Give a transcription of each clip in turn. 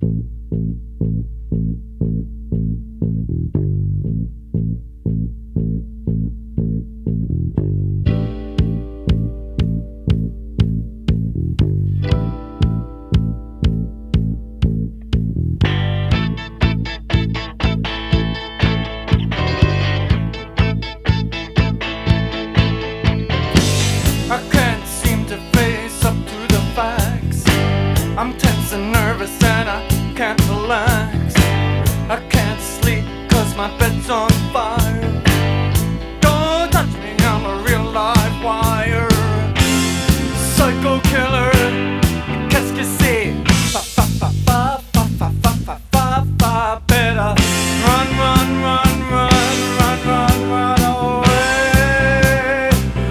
I can't seem to face up to the facts. I'm tense and nervous and I can't relax. I can't sleep 'cause my bed's on fire. Don't touch me, I'm a real live wire. Psycho killer, qu'est-ce que c'est? Fa fa fa fa fa fa fa fa fa fa. Better run, run, run, run, run, run, run away.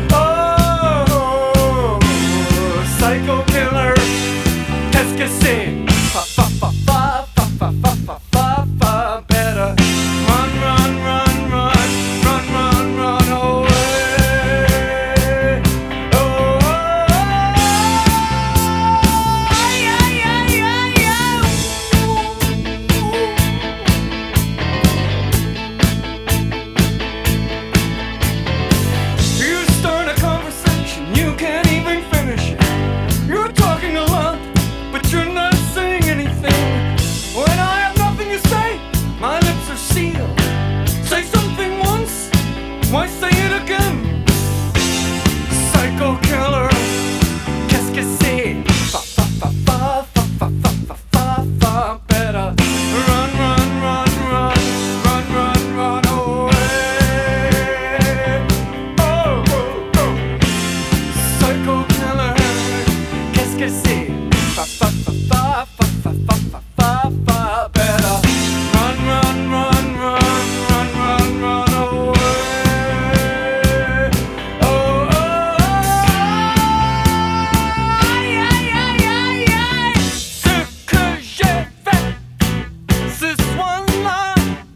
Oh, psycho killer, qu'est-ce que c'est? Fa fa fa fa fa fa fa fa fa fa. Better run, run, run, run, run, run, run away. Oh, you start a conversation, you can't even finish it. You're talking a lot, but you're not saying anything. When I have nothing to say, my lips are sealed. Say something once, why say it again? Psycho killer, qu'est-ce que c'est? Fa fa fa fa fa fa fa fa fa fa. Better run, run, run, run, run, run, run away. Oh, oh, oh. Psycho killer, qu'est-ce que c'est? Fa fa fa fa fa fa fa fa fa fa. Better run, run, run, run, run, run, run away. Oh, oh, ce que j'ai fait ce soir-là,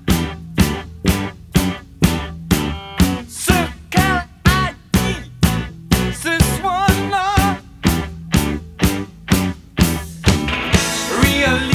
ce qu'elle a dit ce soir-là, really.